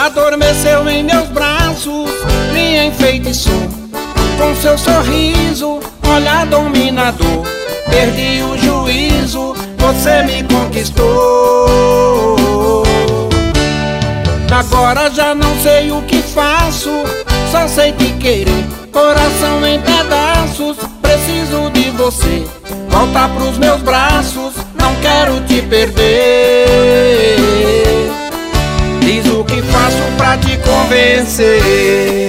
adormeceu em meus braços, me enfeitiçou com seu sorriso, olhar dominador. Perdi o juízo, você me conquistou. Agora já não sei o que faço, só sei te querer, coração em pedaços. Preciso de você, volta pros meus braços, não quero te perder. Diz o que faço pra te convencer.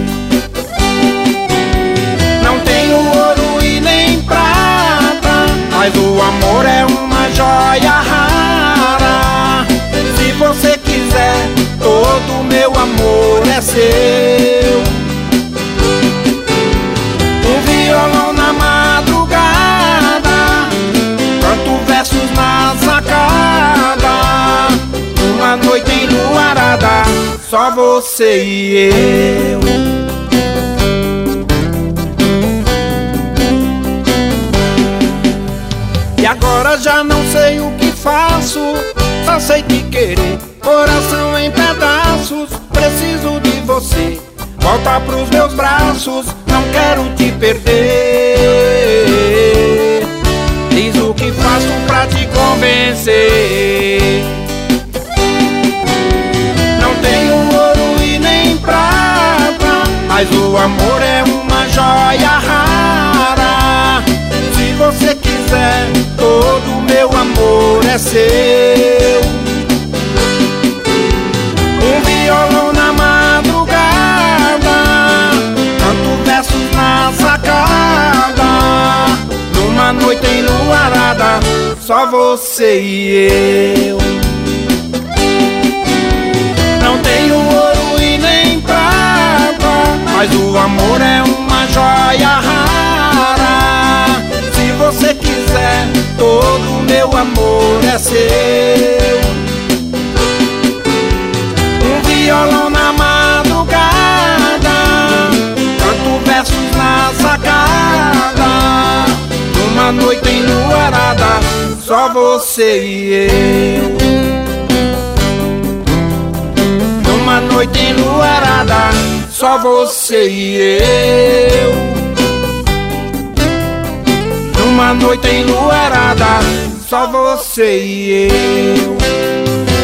Não tenho ouro e nem prata, mas o amor é uma joia rara. Se você quiser, todo meu amor é seu. Um violão na madrugada, canto versos na sacada. Uma noite enluarada, só você e eu. E agora já não sei o que faço, só sei te querer, coração em pedaços. Preciso de você, volta pros meus braços, não quero te perder. Diz o que faço pra te convencer. Não tenho ouro e nem prata, mas o amor é uma joia rara. Se você quiser, todo meu amor é seu. Um violão na madrugada, canto versos na sacada. Numa noite enluarada, só você e eu. Não tenho ouro e nem prata, mas o amor é uma joia rara. Se você quiser, todo meu amor é seu. Um violão na madrugada, canto versos na sacada. Numa noite enluarada, só você e eu. Numa noite enluarada, só você e eu. Numa noite enluarada, só você e eu.